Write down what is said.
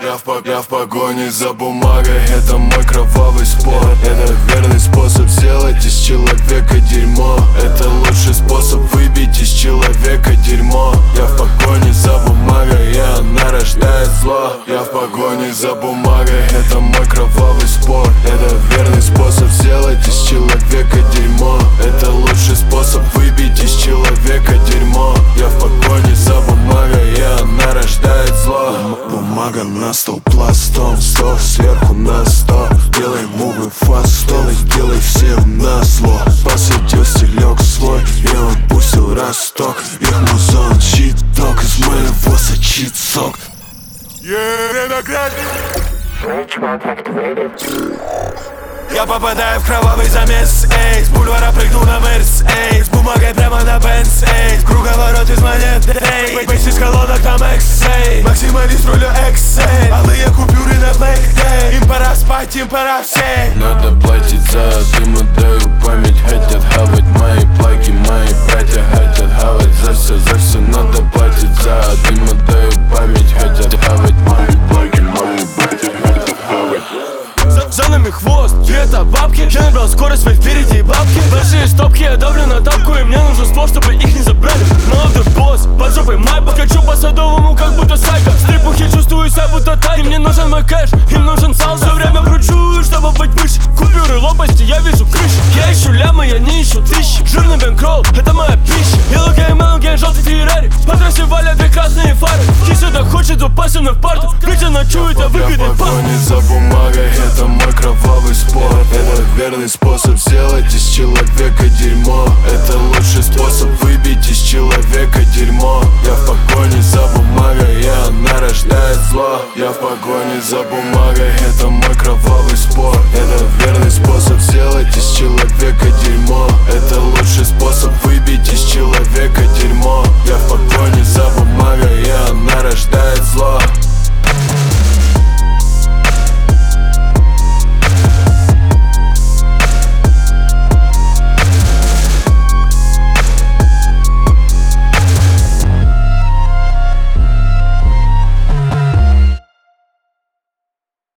Я в погоне за бумагой, это мой кровавый спорт. Это верный способ сделать из человека дерьмо. Это лучший способ выбить из человека дерьмо. Я в погоне за бумагой, и она рождает зло. Я в погоне за бумагой, это мой кровавый спорт. Это верный способ сделать из человека дерьмо. Это лучший способ выбить из человека дерьмо. Я в погоне за бумагой, и она рождает зло. Бумага на стол пластом, стол сверху на 100. Делай мувы фастом, делай всем на зло. Посадил стелек свой, и он пустил росток. Их музон щиток, из моего сочит сок. Я попадаю в кровавый замес, эй. С бульвара прыгну на Мерс, эй. С бумагой прямо на Бенц, эй. Круговорот из монет, эй. Бейс из колонок там экс, эй. Максималист рулю экс, эй. Алые купюры на блэк, эй. Им пора спать, им пора всей. Надо платить за дым, даю память. Хотят хавать мои плаки, мои братья хотят хавать. За все надо платить за дым, даю память. Хотят хавать мои плаки, мои братья хотят хавать. За нами хвост, и это бабки. Я набрал скорость, ведь впереди бабки. Большие стопки, я давлю на тапку. И мне нужен ствол, чтобы их не забрали. Молодой босс, под жопой майбах. Качу по Садовому, как будто сайка. В стрипухе чувствую себя будто тайм. Мне нужен мой кэш, им нужен сал. Все время кручу, чтобы быть выше. Купюры, лопасти, я вижу крышу. Я ищу лямы, я не ищу тысячи. Жирный бэнкролл, это моя пища. Белый мелкий, желтый Феррари. По трассе валят две красные фары. Ты сюда хочет упасть на парту. Крича ночует, а выгодит пар. Я за бумагой, это мой кровавый спорт. Это верный способ сделать из человека дерьмо. Это лучший способ выбить из человека дерьмо. Я в погоне за бумагой, и она рождает зло. Я в погоне за бумагой, это мой кровавый спорт. Это верный способ сделать из человека дерьмо. Это лучший способ выбить из человека